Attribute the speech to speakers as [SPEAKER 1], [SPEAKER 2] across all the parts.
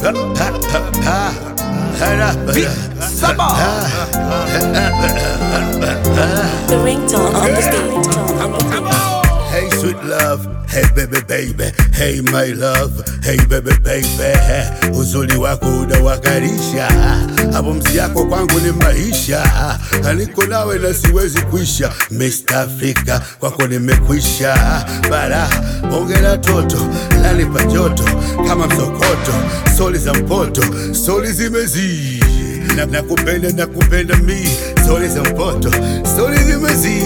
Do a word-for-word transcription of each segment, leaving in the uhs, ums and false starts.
[SPEAKER 1] The ringtone on the beat.
[SPEAKER 2] Hey sweet love, hey baby baby, hey my love, hey baby baby. Uzuri wako unawakarisha, hapo msi yako kwangu ni maisha. Niko nawe na siwezi kuisha, Mister Africa kwako nimekwisha. Bara ongera toto, lanipa joto kama msokoto. Soli za mpoto, soli zimezi. Na nakupenda nakupenda mi, soli za mpoto, soli zimezi.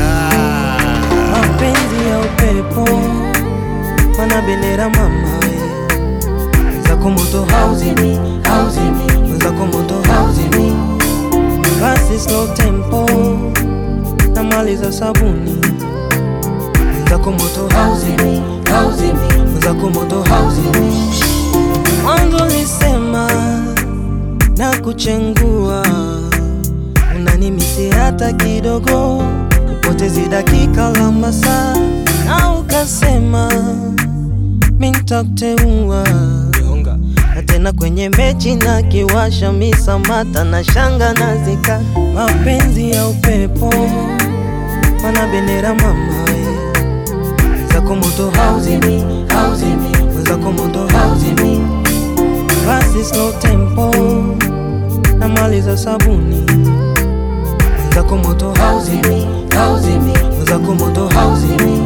[SPEAKER 3] Mapenzi ya upepo mana bendera mama we. Mwenzako moto hauzimi, hauzimi. Mwenzako moto hauzimi. Basi slow tempo na maliza sabuni. Mwenzako moto hauzimi, hauzimi. Mwenzako moto hauzimi. Mwanzo lisema na kuchengua, unanimisi hata kidogo, upotezi dakika la masaa. Na ukasema mintakuteua, na tena kwenye mechi na kiwasha misamata na shanga na zika. Mapenzi ya upepo mana bendera mama we. Mwenzako moto hauzimi, hauzimi. Mwenzako moto hauzimi. Basi slow tempo na maliza sabuni. Mwenzako moto hauzimi, hauzimi. Mwenzako moto hauzimi.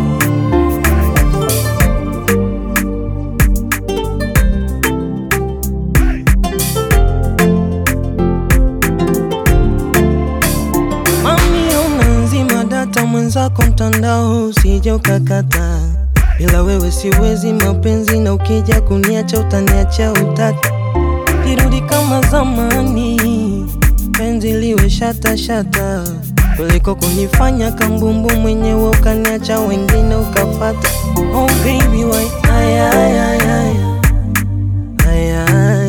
[SPEAKER 3] Mami unanzima data mwenzako mtandao usije ukakata. Bila wewe siwezi mapenzi, na ukija kuniacha utaniacha utata. Kirudi kama zamani, penzi liwe shata shata, kuliko kunifanya kambumbu mwenyewe ukaniacha wengine ukafata. Oh baby why ay ay ay ay ay ay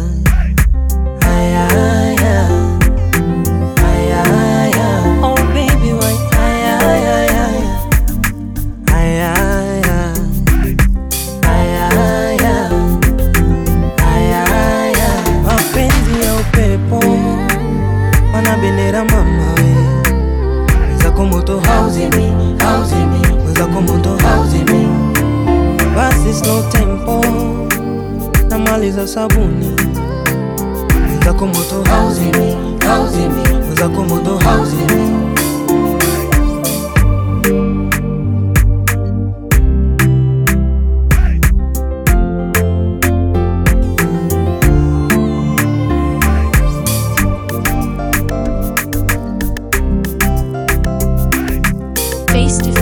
[SPEAKER 3] ay ay ay ay. Oh baby why ay ay ay ay ay ay ay ay ay. Mapenzi ya upepo mana bendera mama we. Mwenzako moto hauzimi, hauzimi. Mwenzako moto hauzimi. Basi slow tempo na maliza sabuni. Mwenzako moto hauzimi, hauzimi. Mwenzako moto hauzimi.
[SPEAKER 1] Face to